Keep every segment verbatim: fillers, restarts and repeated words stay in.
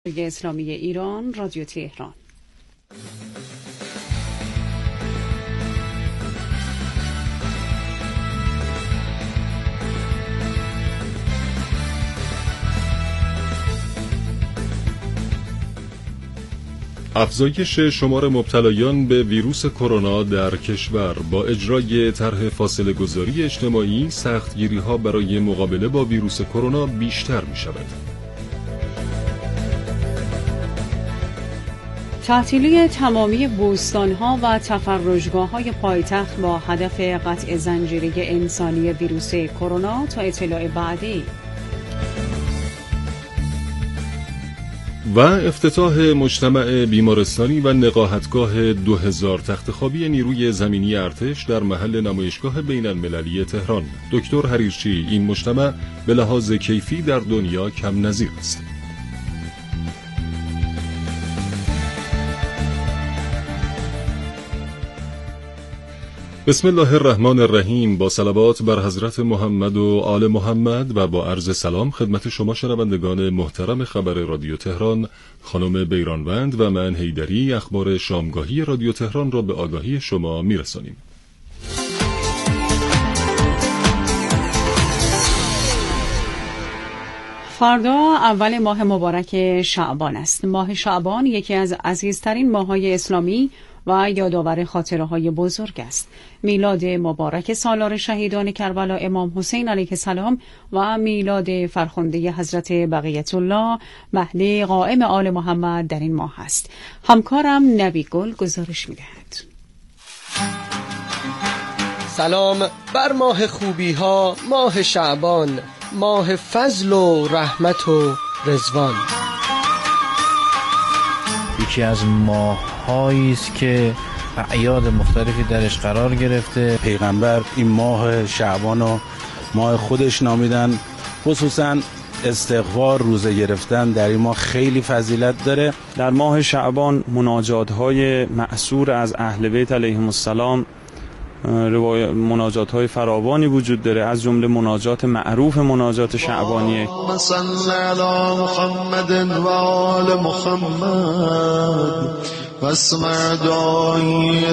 اسلامی ایران، رادیو تهران. افزایش شمار مبتلایان به ویروس کرونا در کشور با اجرای طرح فاصله گذاری اجتماعی، سختگیری‌ها برای مقابله با ویروس کرونا بیشتر می‌شود. تعطیلی تمامی بوستان‌ها و تفرجگاه‌های پایتخت با هدف قطع زنجیره انسانی ویروس کرونا تا اطلاع بعدی. و افتتاح مجتمع بیمارستانی و نقاهتگاه دو هزار تختخوابی نیروی زمینی ارتش در محل نمایشگاه بین المللی تهران. دکتر حریرچی: این مجتمع به لحاظ کیفی در دنیا کم نظیر است. بسم الله الرحمن الرحیم. با صلوات بر حضرت محمد و آل محمد و با عرض سلام خدمت شما شنوندگان محترم خبر رادیو تهران، خانم بیرانوند و من حیدری اخبار شامگاهی رادیو تهران را به آگاهی شما میرسانیم. فردا اول ماه مبارک شعبان است. ماه شعبان یکی از عزیزترین ماه‌های اسلامی و یادآور خاطره‌های بزرگ است. میلاد مبارک سالار شهیدان کربلا امام حسین علیه السلام و میلاد فرخنده حضرت بقیت الله مهدی قائم آل محمد در این ماه است. همکارم نبی گل گزارش می‌دهد. سلام بر ماه خوبی ها، ماه شعبان، ماه فضل و رحمت و رضوان. یکی از ماه‌هایی است که اعیاد مختلفی درش قرار گرفته. پیغمبر این ماه شعبان و ماه خودش نامیدن. خصوصا استغفار، روزه گرفتن در این ماه خیلی فضیلت داره. در ماه شعبان مناجات‌های مأثور از اهل بیت علیهم السلام، مناجات های فراوانی وجود داره، از جمله مناجات معروف مناجات شعبانیه. صل علی محمد و آل محمد واسمع دعای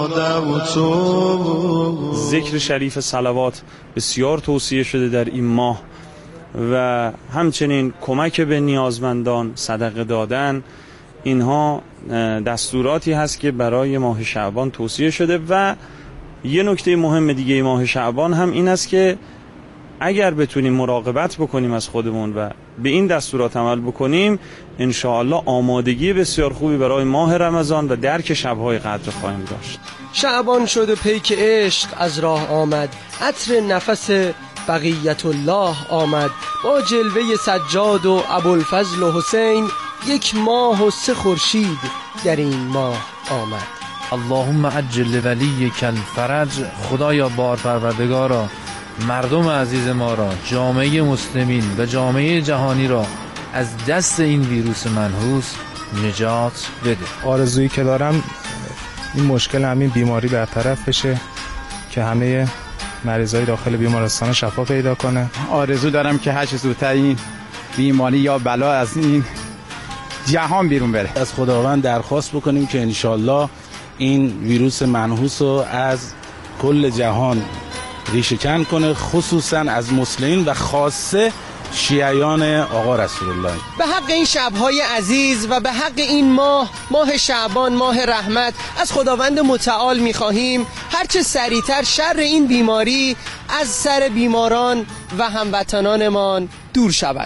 دعوتو. ذکر شریف صلوات بسیار توصیه شده در این ماه و همچنین کمک به نیازمندان، صدقه دادن، اینها دستوراتی هست که برای ماه شعبان توصیه شده. و یه نکته مهم دیگه ماه شعبان هم این است که اگر بتونیم مراقبت بکنیم از خودمون و به این دستورات عمل بکنیم، انشاءالله آمادگی بسیار خوبی برای ماه رمضان و درک شب‌های قدر خواهیم داشت. شعبان شد و پیک عشق از راه آمد، عطر نفس بقیت الله آمد. با جلوه سجاد و ابوالفضل و حسین، یک ماه و سه خورشید در این ماه آمد. اللهم عجل ولیک الفرج. خدایا بارپروردگارا مردم عزیز ما را، جامعه مسلمین و جامعه جهانی را از دست این ویروس منحوس نجات بده. آرزویی که دارم این مشکل، همین بیماری برطرف بشه که همه مریضای داخل بیمارستان شفا پیدا کنه. آرزو دارم که هر چه زودتر این بیماری یا بلا از این جهان بیرون بره. از خداوند درخواست بکنیم که انشالله این ویروس منحوس رو از کل جهان ریشه کن کنه، خصوصا از مسلمین و خاصه شیعیان آقا رسول الله. به حق این شب‌های عزیز و به حق این ماه، ماه شعبان، ماه رحمت، از خداوند متعال می‌خواهیم هرچه سریعتر شر این بیماری از سر بیماران و هموطنانمان دور شود.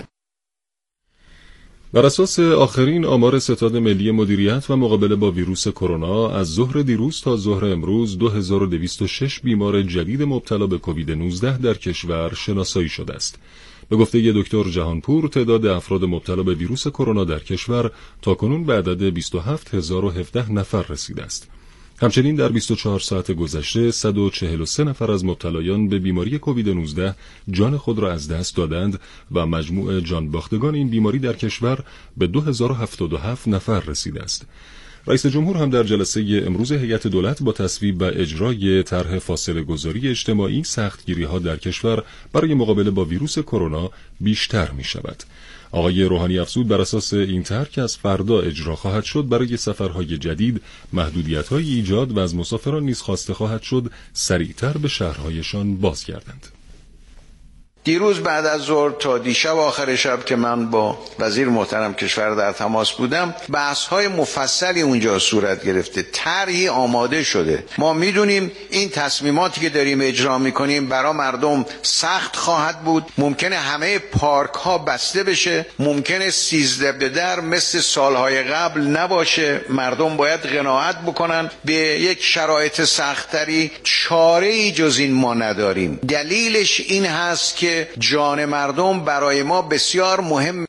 بر اساس آخرین آمار ستاد ملی مدیریت و مقابله با ویروس کرونا، از ظهر دیروز تا ظهر امروز دو هزار و دویست و شش بیمار جدید مبتلا به کووید نوزده در کشور شناسایی شده است. به گفته دکتر جهانپور، تعداد افراد مبتلا به ویروس کرونا در کشور تاکنون به عدد بیست و هفت هزار و هفده نفر رسیده است. همچنین در بیست و چهار ساعت گذشته صد و چهل و سه نفر از مبتلایان به بیماری کووید نوزده جان خود را از دست دادند و مجموع جان باختگان این بیماری در کشور به دو هزار و هفتاد و هفت نفر رسیده است. رئیس جمهور هم در جلسه امروز هیئت دولت با تصویب و اجرای طرح فاصله گذاری اجتماعی، سختگیری‌ها در کشور برای مقابله با ویروس کرونا بیشتر می شود. آقای روحانی افزود بر اساس این طرح که از فردا اجرا خواهد شد برای سفرهای جدید محدودیت‌های ایجاد و از مسافران نیز خواسته خواهد شد سریعتر به شهرهایشان بازگردند. دیروز بعد از ظهر تا دیشب آخر شب که من با وزیر محترم کشور در تماس بودم، بحث‌های مفصلی اونجا صورت گرفته، طرحی آماده شده. ما میدونیم این تصمیماتی که داریم اجرا میکنیم برای مردم سخت خواهد بود. ممکنه همه پارک‌ها بسته بشه، ممکنه سیزده به در مثل سالهای قبل نباشه. مردم باید قناعت بکنن به یک شرایط سخت‌تری. چاره‌ای جز این ما نداریم. دلیلش این هست که جان مردم برای ما بسیار مهم.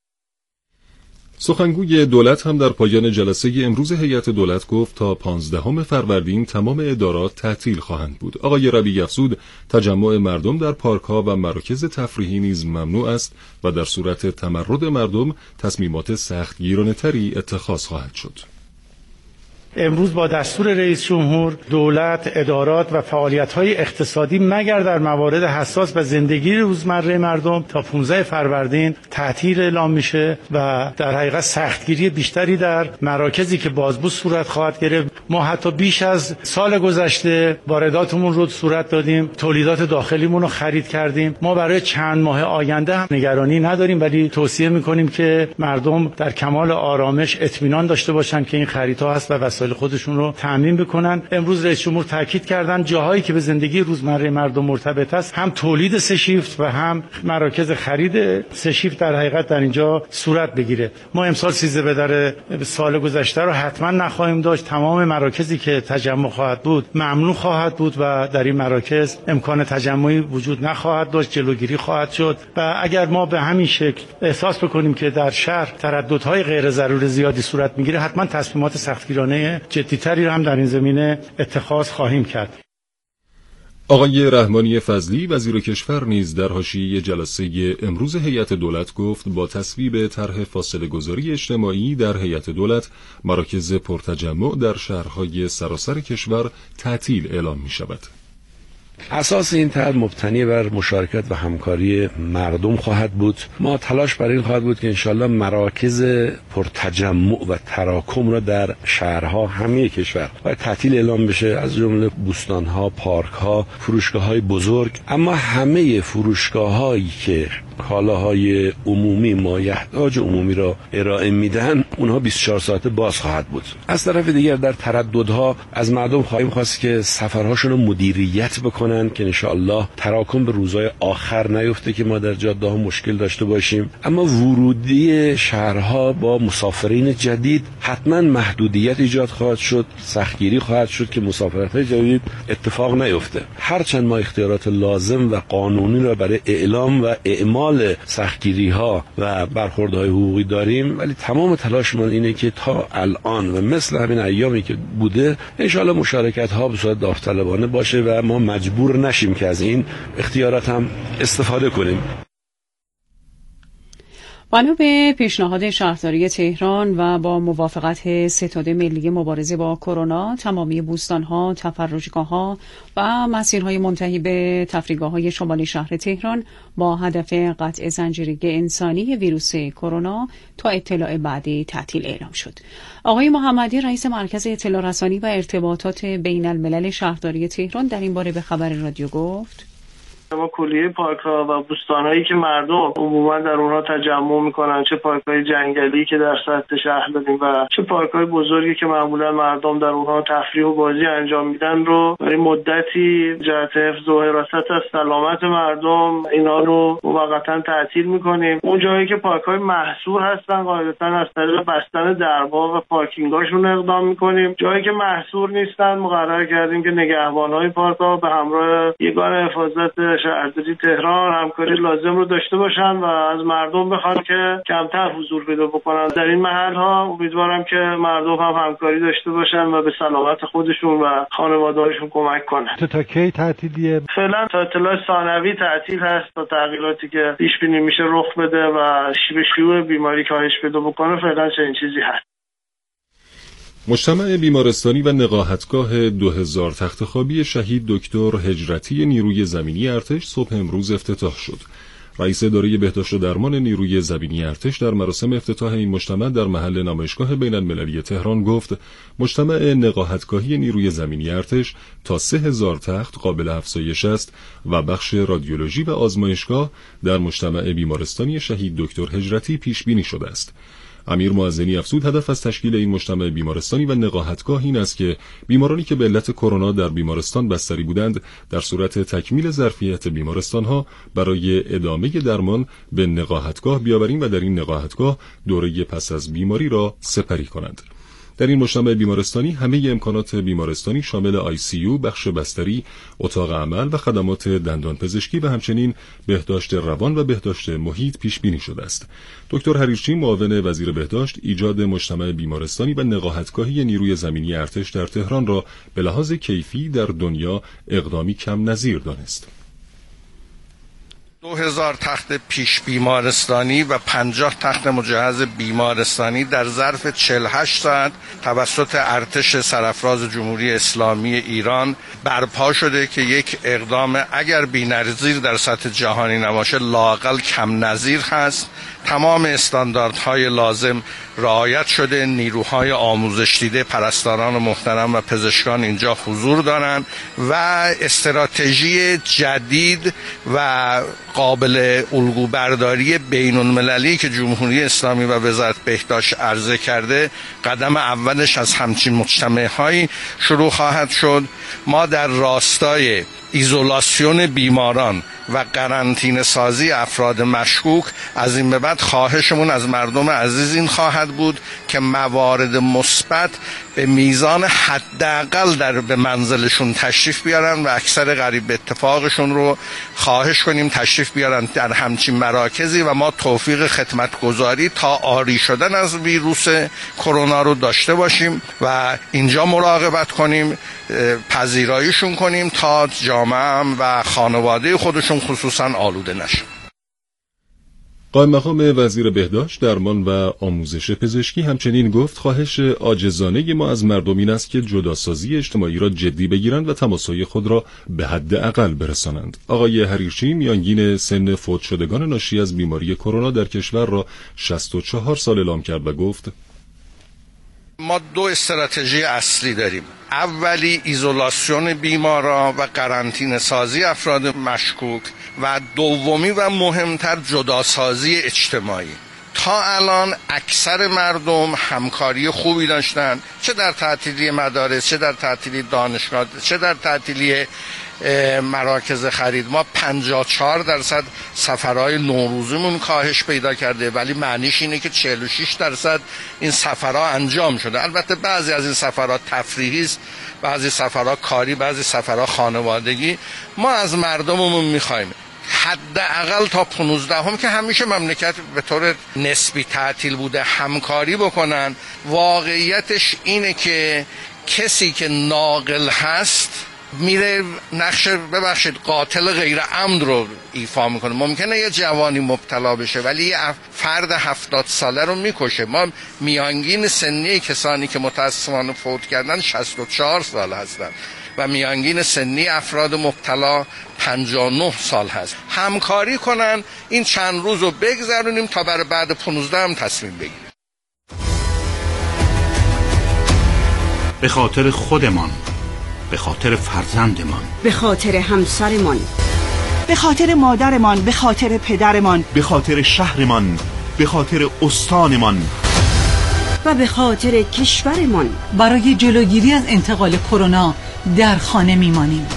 سخنگوی دولت هم در پایان جلسه امروز هیئت دولت گفت تا پانزدهم فروردین تمام ادارات تعطیل خواهند بود. آقای ربیعی افزود تجمع مردم در پارک‌ها و مراکز تفریحی نیز ممنوع است و در صورت تمرد مردم تصمیمات سختگیرانه‌تری اتخاذ خواهد شد. امروز با دستور رئیس جمهور دولت، ادارات و فعالیت‌های اقتصادی مگر در موارد حساس و زندگی روزمره مردم تا پانزدهم فروردین تعطیل اعلام میشه و در حقیقت سختگیری بیشتری در مراکزی که بازبوس صورت خواهد گرفت. ما حتی بیش از سال گذشته وارداتمون رو صورت دادیم، تولیدات داخلیمون رو خرید کردیم. ما برای چند ماه آینده هم نگرانی نداریم، ولی توصیه می‌کنیم که مردم در کمال آرامش اطمینان داشته باشن که این خریدها هست و وسایل خودشون رو تامین بکنن. امروز رئیس جمهور تاکید کردن جاهایی که به زندگی روزمره مردم مرتبط است هم تولید سه شیفت و هم مراکز خرید سه شیفت در حقیقت در اینجا صورت بگیره. ما امسال سیزده به در سال گذشته رو حتما نخواهیم داشت. تمام مراکزی که تجمع خواهد بود ممنوع خواهد بود و در این مراکز امکان تجمعی وجود نخواهد داشت، جلوگیری خواهد شد. و اگر ما به همین شکل احساس بکنیم که در شهر ترددهای غیر ضروری زیادی صورت میگیره، حتما تصمیمات سختگیرانه جدی‌تری هم در این زمینه اتخاذ خواهیم کرد. آقای رحمانی فضلی وزیر کشور نیز در حاشیه جلسه امروز هیئت دولت گفت با تصویب طرح فاصله گذاری اجتماعی در هیئت دولت مراکز پرتجمع در شهرهای سراسر کشور تعطیل اعلام می شود. اساس این طرح مبتنی بر مشارکت و همکاری مردم خواهد بود. ما تلاش بر این خواهد بود که انشالله مراکز پرتجمع و تراکم را در شهرها همه کشور و تعطیل اعلام بشه، از جمله بوستانها، پارکها، فروشگاه‌های بزرگ. اما همه فروشگاه‌هایی که کالاهای عمومی، مایحتاج عمومی را ارائه میدن، اونها بیست و چهار ساعته باز خواهد بود. از طرف دیگر در ترددها از مردم خواهیم خواست که سفرهاشون رو مدیریت بکنن که انشاءالله تراکم به روزهای آخر نیفته که ما در جاده ها مشکل داشته باشیم. اما ورودی شهرها با مسافرین جدید حتما محدودیت ایجاد خواهد شد، سختگیری خواهد شد که مسافرت‌های جدید اتفاق نیفته. هرچند ما اختیارات لازم و قانونی را برای اعلام و اعمال سختگیری ها و برخوردهای حقوقی داریم، ولی تمام تلاشمان اینه که تا الان و مثل همین ایامی که بوده انشاءالله مشارکت ها به صورت داوطلبانه باشه و ما مجبور نشیم که از این اختیارات هم استفاده کنیم. بنا به پیشنهاد شهرداری تهران و با موافقت ستاد ملی مبارزه با کرونا، تمامی بوستان‌ها، تفرجگاه‌ها و مسیرهای منتهی به تفریحگاه‌های شمال شهر تهران با هدف قطع زنجیره انسانی ویروس کرونا تا اطلاع بعدی تعطیل اعلام شد. آقای محمدی رئیس مرکز اطلاع رسانی و ارتباطات بین الملل شهرداری تهران در این باره به خبر رادیو گفت: ما کلیه پارک ها و بوستان هایی که مردم عموما در اونها تجمع میکنن، چه پارک های جنگلی که در سطح شهر داریم و چه پارک های بزرگی که معمولا مردم در اونها تفریح و بازی انجام میدن، رو برای مدتی جهت حفظ و حراست از سلامت مردم اینا رو موقتا تعطیل میکنیم. اون جایی که پارک های محصور هستن قاعدتا از طریق بستن درها و پارکینگاشون اقدام میکنیم. جایی که محصور نیستن مقرر کردیم که نگهبان های پارک ها به همراه یگان حفاظت شهرداری تهران همکاری لازم رو داشته باشن و از مردم بخوان که کمتر حضور پیدا بکنن در این محل ها. امیدوارم که مردم هم همکاری داشته باشن و به سلامت خودشون و خانواده‌هاشون کمک کنن. تا کی تعطیلیه؟ فعلا تا اطلاع ثانوی تعطیل هست تا تغییراتی که پیش بینی میشه رخ بده و شیوع شیوع بیماری کاهش پیدا بکنه فعلا چنین چیزی هست. مجتمع بیمارستانی و نقاهتگاه دو هزار تختخوابی شهید دکتر هجرتی نیروی زمینی ارتش صبح امروز افتتاح شد. رئیس اداره بهداشت و درمان نیروی زمینی ارتش در مراسم افتتاح این مجتمع در محل نمایشگاه بین المللی تهران گفت مجتمع نقاهتگاهی نیروی زمینی ارتش تا سه هزار تخت قابل افزایش است و بخش رادیولوژی و آزمایشگاه در مجتمع بیمارستانی شهید دکتر هجرتی پیش بینی شده است. امیر معزنی افزود هدف از تشکیل این مجتمع بیمارستانی و نقاهتگاه این است که بیمارانی که به علت کرونا در بیمارستان بستری بودند در صورت تکمیل ظرفیت بیمارستانها برای ادامه درمان به نقاهتگاه بیاوریم و در این نقاهتگاه دوره پس از بیماری را سپری کنند. در این مجتمع بیمارستانی همه امکانات بیمارستانی شامل آی سی یو، بخش بستری، اتاق عمل و خدمات دندان پزشکی و همچنین بهداشت روان و بهداشت محیط پیش بینی شده است. دکتر حریرچی معاون وزیر بهداشت ایجاد مجتمع بیمارستانی و نقاهتگاهی نیروی زمینی ارتش در تهران را به لحاظ کیفی در دنیا اقدامی کم نظیر دانست. دو هزار تخت پیش بیمارستانی و پنجاه تخت مجهز بیمارستانی در ظرف چهل و هشت ساعت توسط ارتش سرافراز جمهوری اسلامی ایران برپا شده که یک اقدام اگر بی‌نظیر در سطح جهانی نباشه لااقل کم نظیر هست. تمام استانداردهای لازم رعایت شده، نیروهای آموزش دیده، پرستاران محترم و پزشکان اینجا حضور دارند و استراتژی جدید و قابل الگو برداری بین المللی که جمهوری اسلامی و وزارت بهداشت عرضه کرده قدم اولش از همچین مجتمع‌هایی شروع خواهد شد. ما در راستای ایزولاسیون بیماران و قرنطینه سازی افراد مشکوک از این به بعد خواهشمون از مردم عزیز این خواهد بود که موارد مثبت به میزان حداقل در به منزلشون تشریف بیارن و اکثر قریب به اتفاقشون رو خواهش کنیم تشریف بیارن در همچین مراکزی و ما توفیق خدمتگزاری تا عاری شدن از ویروس کرونا رو داشته باشیم و اینجا مراقبت کنیم، پذیراییشون کنیم تا جامعه و خانواده خودشون خصوصا آلوده نشه. قائم مقام وزیر بهداشت، درمان و آموزش پزشکی همچنین گفت خواهش عاجزانه ما از مردم این است که جداسازی اجتماعی را جدی بگیرند و تماسهای خود را به حد اقل برسانند. آقای حریرچی میانگین سن فوت شدگان ناشی از بیماری کرونا در کشور را شصت و چهار سال اعلام کرد و گفت ما دو استراتژی اصلی داریم. اولی ایزولاسیون بیماران و قرنطینه سازی افراد مشکوک و دومی و مهمتر جداسازی اجتماعی. تا الان اکثر مردم همکاری خوبی داشتن، چه در تعطیلی مدارس، چه در تعطیلی دانشگاه، چه در تعطیلی مراکز خرید. ما پنجاه و چهار درصد سفرهای نوروزیمون کاهش پیدا کرده، ولی معنیش اینه که چهل و شش درصد این سفرها انجام شده. البته بعضی از این سفرها تفریحی است، بعضی سفرها کاری، بعضی سفرها خانوادگی. ما از مردممون میخوایم حداقل تا پانزدهم که همیشه مملکت به طور نسبی تعطیل بوده همکاری بکنن. واقعیتش اینه که کسی که ناقل هست میره نقش ببخشید قاتل غیر عمد رو ایفا میکنه. ممکنه یه جوانی مبتلا بشه ولی یه فرد هفتاد ساله رو میکشه. ما میانگین سنی کسانی که متاسفانه فوت کردن شصت و چهار سال هستن و میانگین سنی افراد مبتلا پنجاه و نه سال هست. همکاری کنن این چند روز رو بگذرونیم تا برای بعد پانزده هم تصمیم بگیریم. به خاطر خودمان، به خاطر فرزندمان، به خاطر همسرمان، به خاطر مادرمان، به خاطر پدرمان، به خاطر شهرمان، به خاطر استانمان و به خاطر کشورمان. برای جلوگیری از انتقال کرونا در خانه میمانیم.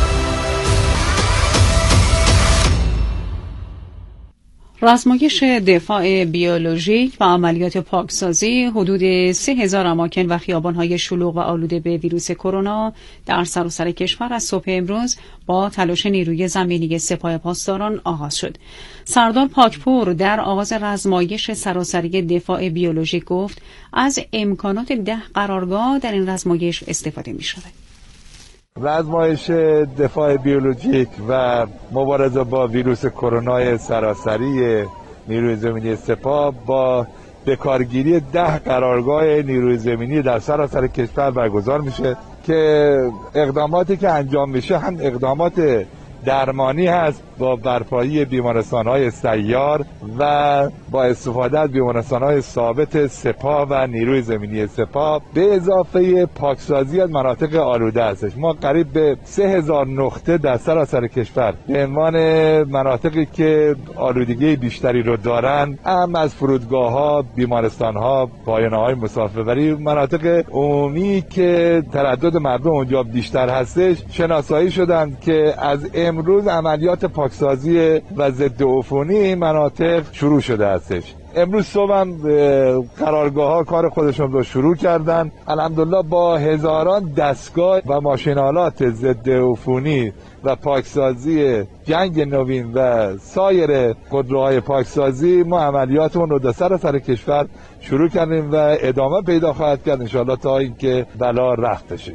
رزمایش دفاع بیولوژیک و عملیات پاکسازی حدود سه هزار اماکن و خیابان‌های شلوغ و آلوده به ویروس کرونا در سراسر کشور از صبح امروز با تلاش نیروی زمینی سپاه پاسداران آغاز شد. سردار پاکپور در آغاز رزمایش سراسری دفاع بیولوژیک گفت از امکانات ده قرارگاه در این رزمایش استفاده می‌شود. رزمایش دفاع بیولوژیک و مبارزه با ویروس کرونا سراسری نیروی زمینی سپاه با بکارگیری ده قرارگاه نیروی زمینی در سراسر کشور برگزار میشه که اقداماتی که انجام میشه هم اقدامات درمانی هست با برپایی بیمارستان‌های سیار و با استفاده از بیمارستان‌های ثابت سپاه و نیروی زمینی سپاه به اضافه پاکسازی از مناطق آلوده هستش. ما قریب به سه هزار نقطه در سراسر کشور به عنوان مناطقی که آلودگی بیشتری رو دارن، هم از فرودگاه‌ها، بیمارستان‌ها، پایانه‌های مسافربری، مناطق عمومی که تردد مردم اونجا بیشتر هستش، شناسایی شدند که از امروز عملیات پاکسازی و ضد عفونی این مناطق شروع شده هستش. امروز صبح هم قرارگاه‌ها کار خودشون رو شروع کردن. الحمدلله با هزاران دستگاه و ماشین‌آلات ضد عفونی و پاکسازی جنگ نوین و سایر خودروهای پاکسازی ما عملیاتمون رو در سراسر کشور شروع کردیم و ادامه پیدا خواهد کرد انشاءالله تا اینکه بلا رفع بشه.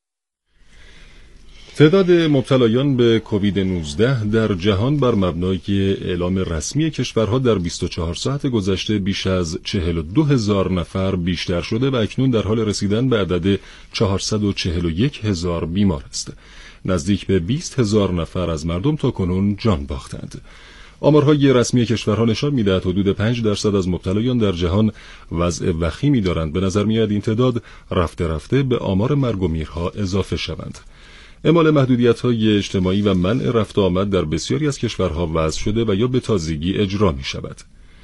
تعداد مبتلایان به کووید نوزده در جهان بر مبنای اعلام رسمی کشورها در بیست و چهار ساعت گذشته بیش از چهل و دو هزار نفر بیشتر شده و اکنون در حال رسیدن به عدد چهارصد و چهل و یک هزار بیمار است. نزدیک به بیست هزار نفر از مردم تاکنون جان باختند. آمارهای رسمی کشورها نشان می‌دهد حدود پنج درصد از مبتلایان در جهان وضع وخیمی دارند. به نظر می‌آید این تعداد رفته رفته به آمار مرگ و میرها اضافه شوند. اعمال محدودیت‌های اجتماعی و منع رفت و آمد در بسیاری از کشورها وضع شده و یا به تازگی اجرا می‌شود.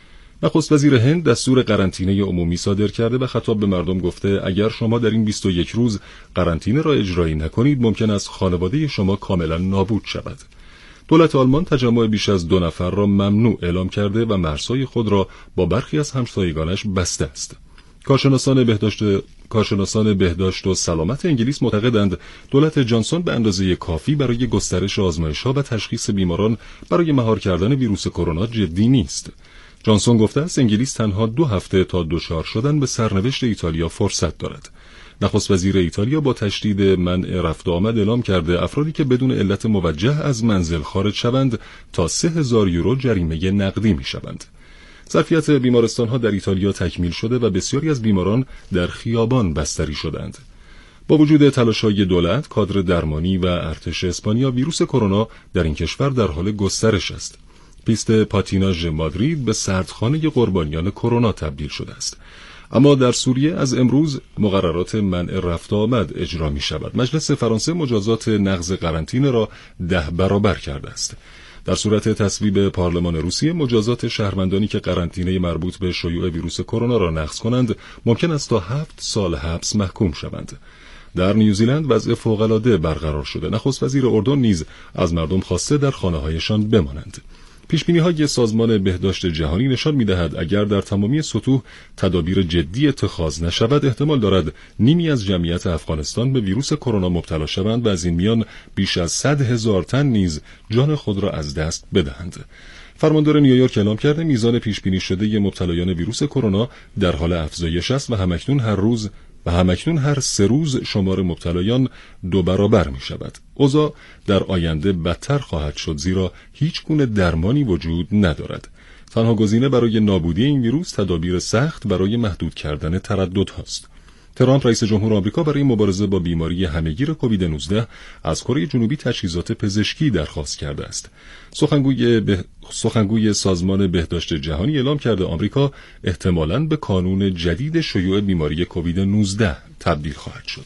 نخست وزیر هند دستور قرنطینه عمومی صادر کرده و خطاب به مردم گفته اگر شما در این بیست و یک روز قرنطینه را اجرایی نکنید ممکن است خانواده شما کاملا نابود شود. دولت آلمان تجمع بیش از دو نفر را ممنوع اعلام کرده و مرزهای خود را با برخی از همسایگانش بسته است. کارشناسان بهداشت کارشناسان بهداشت و سلامت انگلیس معتقدند دولت جانسون به اندازه کافی برای گسترش آزمایش‌ها و تشخیص بیماران برای مهار کردن ویروس کرونا جدی نیست. جانسون گفته است انگلیس تنها دو هفته تا دچار شدن به سرنوشت ایتالیا فرصت دارد. نخست وزیر ایتالیا با تشدید منع رفت و آمد اعلام کرده افرادی که بدون علت موجه از منزل خارج شوند تا سه هزار یورو جریمه نقدی می‌شوند. ظرفیت بیمارستان‌ها در ایتالیا تکمیل شده و بسیاری از بیماران در خیابان بستری شدند. با وجود تلاش‌های دولت، کادر درمانی و ارتش اسپانیا ویروس کرونا در این کشور در حال گسترش است. پیست پاتیناژ مادرید به سردخانه قربانیان کرونا تبدیل شده است. اما در سوریه از امروز مقررات منع رفت و آمد اجرا می شود. مجلس فرانسه مجازات نقض قرنطینه را ده برابر کرده است. در صورت تصویب پارلمان روسیه مجازات شهروندانی که قرنطینه مربوط به شیوع ویروس کرونا را نقض کنند ممکن است تا هفت سال حبس محکوم شوند. در نیوزیلند وضع فوق‌العاده برقرار شده. نخست وزیر اردن نیز از مردم خواسته در خانه‌هایشان بمانند. پیشبینی‌های سازمان بهداشت جهانی نشان می‌دهد اگر در تمامی سطوح تدابیر جدی اتخاذ نشود احتمال دارد نیمی از جمعیت افغانستان به ویروس کرونا مبتلا شوند و از این میان بیش از صد هزار تن نیز جان خود را از دست بدهند. فرماندار نیویورک اعلام کرده میزان پیشبینی شده مبتلایان ویروس کرونا در حال افزایش است و همکنون هر روز و همکنون هر سه روز شمار مبتلایان دو برابر می شود. اوضاع در آینده بدتر خواهد شد زیرا هیچ گونه درمانی وجود ندارد. تنها گزینه برای نابودی این ویروس تدابیر سخت برای محدود کردن تردد هاست. ترامپ رئیس جمهور آمریکا برای مبارزه با بیماری همهگیر کووید نوزده از کره جنوبی تجهیزات پزشکی درخواست کرده است. سخنگوی, به... سخنگوی سازمان بهداشت جهانی اعلام کرده آمریکا احتمالاً به کانون جدید شیوع بیماری کووید نوزده تبدیل خواهد شد.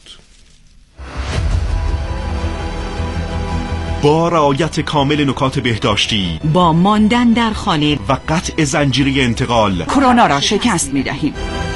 با رعایت کامل نکات بهداشتی، با ماندن در خانه و قطع زنجیره انتقال کرونا را شکست می‌دهیم.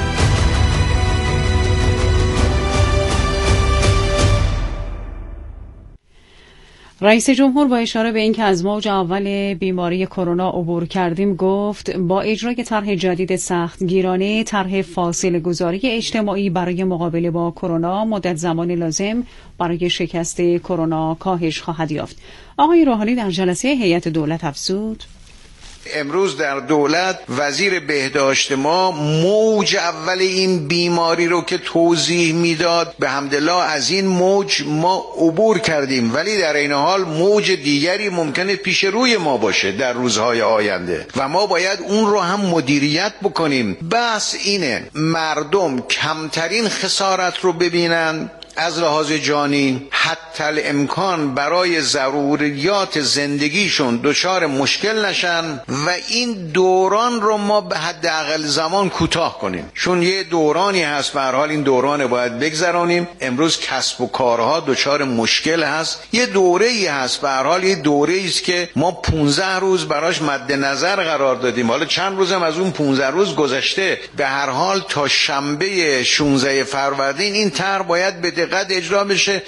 رئیس جمهور با اشاره به اینکه از موج اول بیماری کرونا عبور کردیم گفت با اجرای طرح جدید سختگیرانه طرح فاصله گذاری اجتماعی برای مقابله با کرونا مدت زمان لازم برای شکست کرونا کاهش خواهد یافت. آقای روحانی در جلسه هیئت دولت افزود امروز در دولت وزیر بهداشت ما موج اول این بیماری رو که توضیح میداد به حمدالله از این موج ما عبور کردیم، ولی در این حال موج دیگری ممکنه پیش روی ما باشه در روزهای آینده و ما باید اون رو هم مدیریت بکنیم. بس اینه مردم کمترین خسارت رو ببینن از لحاظ جانی، حتی الامکان برای ضروریات زندگیشون دچار مشکل نشن و این دوران رو ما به حداقل زمان کوتاه کنیم، چون یه دورانی هست به هر حال این دوران باید بگذرانیم. امروز کسب و کارها دچار مشکل هست، یه دوره‌ای هست به هر حال، یه دوره‌ای است که ما پانزده روز براش مد نظر قرار دادیم، حالا چند روزم از اون پانزده روز گذشته. به هر حال تا شنبه شانزده فروردین این طرح باید به دقت اجرا بشه.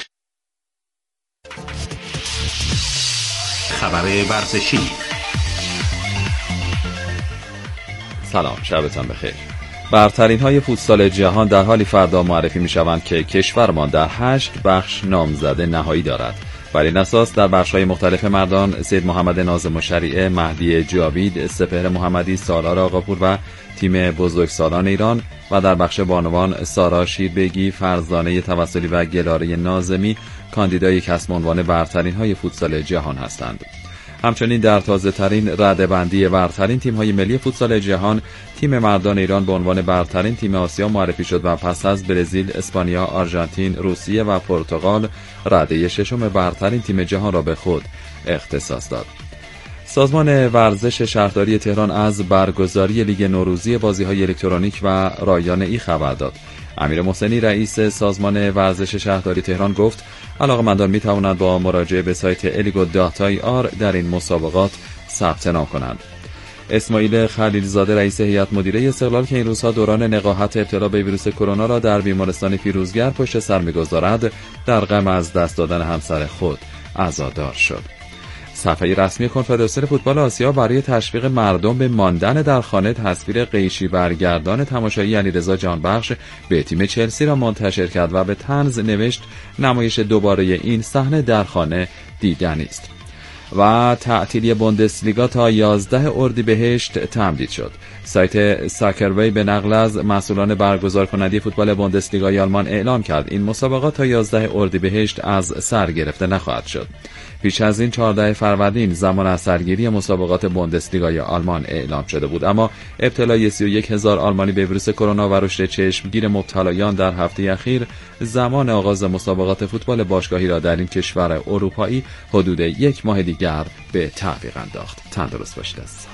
خبر ورزشی. سلام، شبتان بخیر. برترین های فوتسال جهان در حالی فردا معرفی می شوند که کشورمان در هشت بخش نامزد نهایی دارد. بر این اساس در بخش‌های مختلف مردان سید محمد ناظم الشریعه، مهدی جاوید، سپهر محمدی، سالار آقاپور و تیم بزرگسالان ایران و در بخش بانوان سارا شیربگی، فرزانه توسلی و گلاره ناظمی کاندیدای کسب عنوان برترین های فوتسال جهان هستند. همچنین در تازه ترین رده‌بندی برترین تیم‌های ملی فوتسال جهان، تیم مردان ایران به عنوان برترین تیم آسیا معرفی شد و پس از برزیل، اسپانیا، آرژانتین، روسیه و پرتغال رده ششم برترین تیم جهان را به خود اختصاص داد. سازمان ورزش شهرداری تهران از برگزاری لیگ نوروزی بازی‌های الکترونیک و رایانه‌ای خبر داد. امیر محسنی رئیس سازمان ورزش شهرداری تهران گفت علاقه‌مندان می‌توانند با مراجعه به سایت الیگو دات آی آر در این مسابقات ثبت نام کنند. اسماعیل خلیلزاده رئیس هیئت مدیره استقلال که این روزها دوران نقاهت ابتلا به ویروس کرونا را در بیمارستان پیروزگر پشت سر می‌گذارد، در غم از دست دادن همسر خود عزادار شد. صفحه رسمی کنفدراسیون فوتبال آسیا برای تشویق مردم به ماندن در خانه تصویر قیشی برگردان تماشایی علیرضا جانبخش به تیم چلسی را منتشر کرد و به طنز نوشت نمایش دوباره این صحنه در خانه دیدنی است. و تعطیلی بوندسلیگا تا یازده اردیبهشت تمدید شد. سایت ساکروی به نقل از مسئولان برگزار کننده فوتبال بوندسلیگای آلمان اعلام کرد این مسابقات تا یازده اردیبهشت از سر گرفته نخواهد شد. پیش از این چهارده فروردین زمان از سرگیری مسابقات بوندسلیگای آلمان اعلام شده بود، اما ابتلای سی و یک هزار آلمانی به ویروس کرونا و رشد چشمگیر مبتلایان در هفته اخیر زمان آغاز مسابقات فوتبال باشگاهی را در این کشور اروپایی حدود یک ماه دیگر به تعویق انداخت. تندرست باشید عزیزان.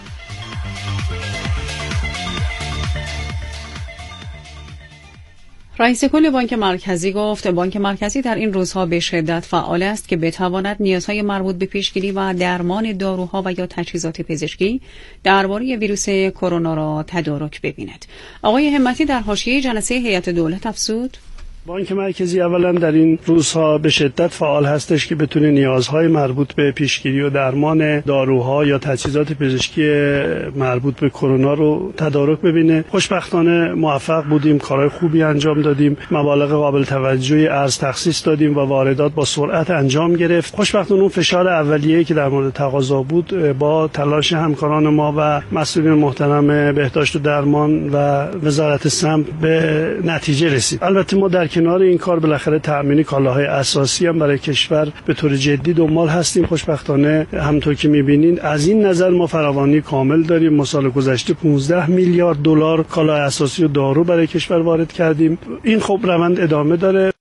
رئیس کل بانک مرکزی گفت بانک مرکزی در این روزها به شدت فعال است که بتواند نیازهای مربوط به پیشگیری و درمان داروها و یا تجهیزات پزشکی درباره ویروس کرونا را تدارک ببیند. آقای همتی در حاشیه جلسه هیئت دولت افزود بانک مرکزی اولا در این روزها به شدت فعال هستش که بتونه نیازهای مربوط به پیشگیری و درمان داروها یا تجهیزات پزشکی مربوط به کرونا رو تدارک ببینه. خوشبختانه موفق بودیم، کارهای خوبی انجام دادیم، مبالغ قابل توجهی ارز تخصیص دادیم و واردات با سرعت انجام گرفت. خوشبختانه اون فشار اولیه‌ای که در مورد تقاضا بود با تلاش همکاران ما و مسئولین محترم بهداشت و درمان و وزارت سمت به نتیجه رسید. البته ما در کنار این کار بالاخره تأمین کالاهای اساسی هم برای کشور به طور جدی دنبال هستیم. خوشبختانه همونطور که می‌بینید از این نظر ما فراوانی کامل داریم. ما سال گذشته پانزده میلیارد دلار کالای اساسی و دارو برای کشور وارد کردیم. این خب روند ادامه داره.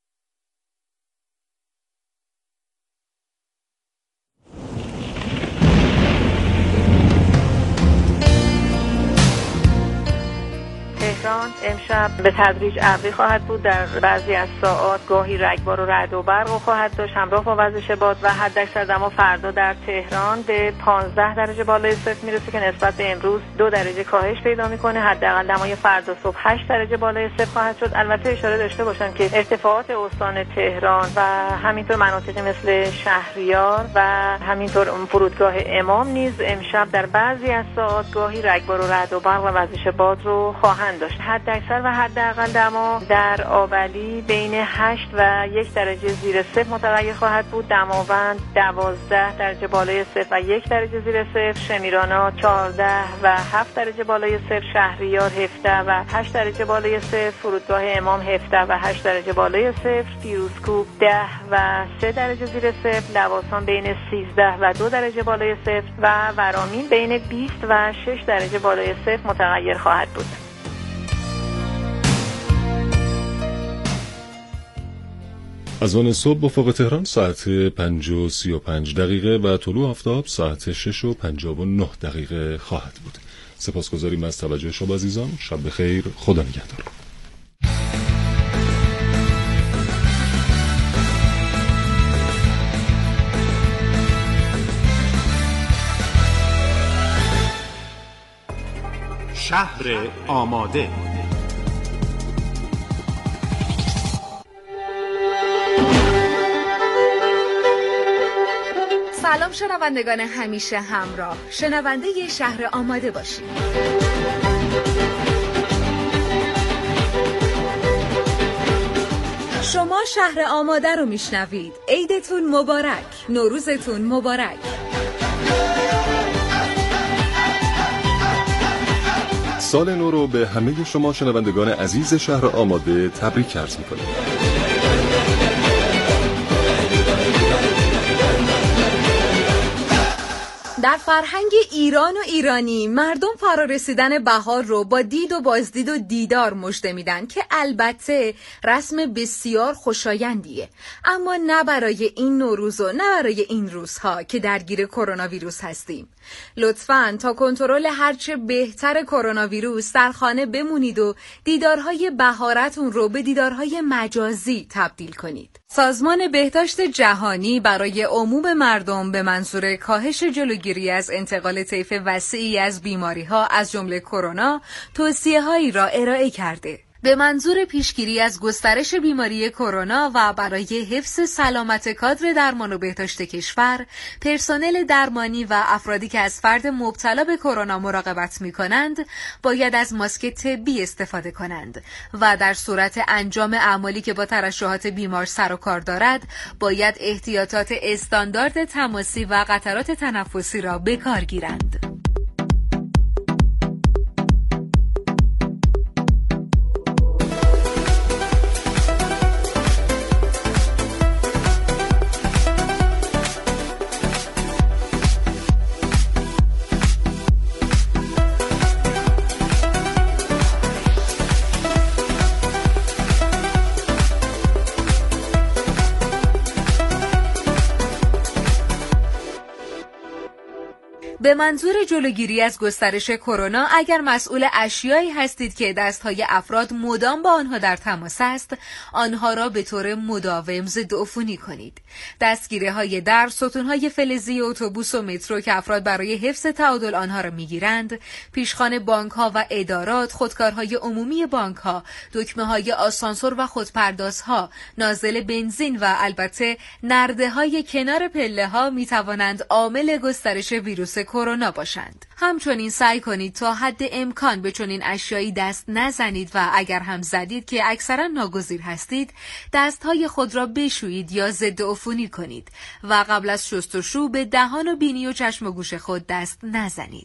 امشب به تدریج ابری خواهد بود، در بعضی از ساعات گاهی رگبار و رعد و برق خواهد داشت همراه با وزش باد و حداکثر دما فردا در تهران به پانزده درجه بالای صفر میرسه که نسبت به امروز دو درجه کاهش پیدا میکنه. حداقل دمای فردا صبح هشت درجه بالای صفر خواهد شد. البته اشاره داشته باشم که ارتفاعات استان تهران و همینطور مناطقی مثل شهریار و همینطور فرودگاه امام نیز امشب در بعضی از ساعات گاهی رگبار و رعد و برق و وزش باد رو خواهند داشت. حداکثر و حداقل دما در آبلی بین هشت و یک درجه زیر صفر متغیر خواهد بود. دماوند دوازده درجه بالای صفر و یک درجه زیر صفر، شمیرانا چهارده و هفت درجه بالای صفر، شهریار هفده و هشت درجه بالای صفر، فرودگاه امام هفده و هشت درجه بالای صفر، پیروزکوه ده و سه درجه زیر صفر، لواسان بین سیزده و دو درجه بالای صفر و ورامین بین بیست و شش درجه بالای صفر متغیر خواهد بود. از آن صبح افق تهران ساعت پنج و سی و پنج دقیقه و طلوع آفتاب ساعت شش و پنجاه و نه دقیقه خواهد بود. سپاسگزاریم از توجه شما عزیزان. شب بخیر. خدا نگهدار. شهر آماده. سلام شنوندگان همیشه همراه، شنونده ی شهر آماده باشید. شما شهر آماده رو میشنوید. عیدتون مبارک، نوروزتون مبارک. سال نو رو به همه شما شنوندگان عزیز شهر آماده تبریک عرض می‌کنیم. در فرهنگ ایران و ایرانی مردم فرا رسیدن بهار رو با دید و بازدید و دیدار مژده میدن که البته رسم بسیار خوشایندیه، اما نه برای این نوروز و نه برای این روزها که درگیر کرونا ویروس هستیم. لطفاً تا کنترل هرچه بهتر کرونا ویروس در خانه بمونید و دیدارهای بهارتون رو به دیدارهای مجازی تبدیل کنید. سازمان بهداشت جهانی برای عموم مردم به منظور کاهش جلوگیری از انتقال طیف وسیعی از بیماری‌ها از جمله کرونا توصیه‌هایی را ارائه کرده. به منظور پیشگیری از گسترش بیماری کرونا و برای حفظ سلامت کادر درمان و بهداشت کشور، پرسنل درمانی و افرادی که از فرد مبتلا به کرونا مراقبت می‌کنند، باید از ماسک طبی استفاده کنند و در صورت انجام اعمالی که با ترشحات بیمار سر و کار دارد، باید احتیاطات استاندارد تماسی و قطرات تنفسی را به کار گیرند. به منظور جلوگیری از گسترش کرونا، اگر مسئول اشیایی هستید که دستهای افراد مدام با آنها در تماس است، آنها را به طور مداوم ضد عفونی کنید. دستگیری‌های در ستون‌های فلزی اتوبوس و مترو که افراد برای حفظ تعادل آنها را می‌گیرند، پیشخوان بانک‌ها و ادارات، خودکارهای عمومی بانک‌ها، دکمه‌های آسانسور و خودپردازها، نازل بنزین و البته نرده‌های کنار پله‌ها می‌توانند عامل گسترش ویروس کرونا باشند. همچنین سعی کنید تا حد امکان به چنین اشیایی دست نزنید و اگر هم زدید که اکثرا ناگزیر هستید، دستهای خود را بشویید یا ضد عفونی کنید و قبل از شستشو به دهان و بینی و چشم و گوش خود دست نزنید.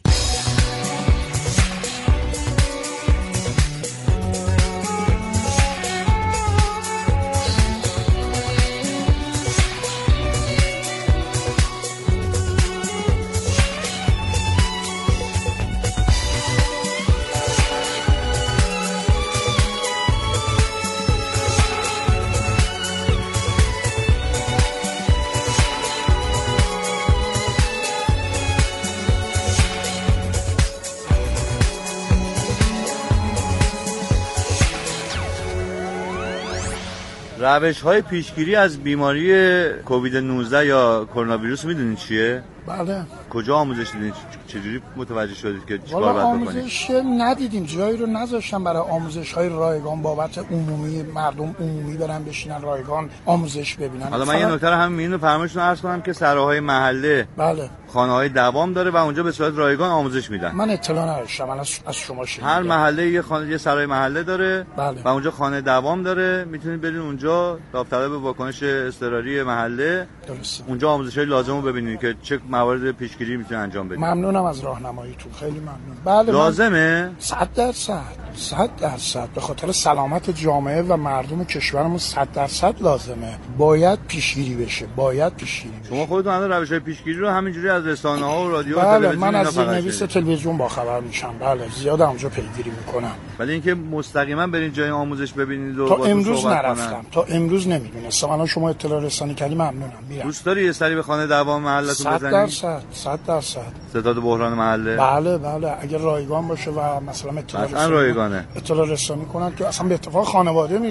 روش‌های پیشگیری از بیماری کووید نوزده یا کرونا ویروس میدونید چیه؟ بله. کجا آموزش دیدین؟ چجوری متوجه شدید که چیکار باید بکنید؟ آموزش ندیدیم، جایی رو نذاشتن برای آموزش‌های رایگان بابت عمومی، مردم عمومی برن بشینن رایگان آموزش ببینن. حالا من یه نکته رو هم می‌بینم فرمایشتون عرض کنم که سراهای محله بله خانه‌های دوام داره و اونجا به صورت رایگان آموزش میدن. من اطلاع نداشتم، من از, از شما شنیدم. هر محله یه خانه یه سرای محله داره بله. و اونجا خانه دوام داره، میتونید برین اونجا داوطلب واکنش اضطراری محله درسته. اونجا آموزش‌های لازم رو ببینید که چه موارد پیشگیری میتونه انجام بده؟ ممنونم از راهنماییتون، خیلی ممنون. بله لازمه؟ صد درصد صد درصد به خاطر سلامت جامعه و مردم کشورمون صد درصد لازمه. باید پیشگیری بشه، باید پیشگیری بشه. شما خودتون الان روش‌های پیشگیری رو همینجوری از رسانه‌ها و رادیو و بله، تلویزیون من از فقط زیرنویس تلویزیون با خبر میشم. بله، زیاد اونجا پیگیری میکنم. ولی اینکه مستقیما برین جای آموزش ببینید و تا با امروز نرفتم، تا امروز نمیدونستم. الان شما اطلاع رسانی کردی، ممنونم. میرم. دوست داری یه سری به خانه دعوا محلتون بزنید؟ صد درصد صد درصد ستاد بحران محله؟ بله بله، اگه رایگان باشه و مثلا اطلاع رسانی رایگانه اطلاع رسانی کنن که اصلا به اتفاق خانواده می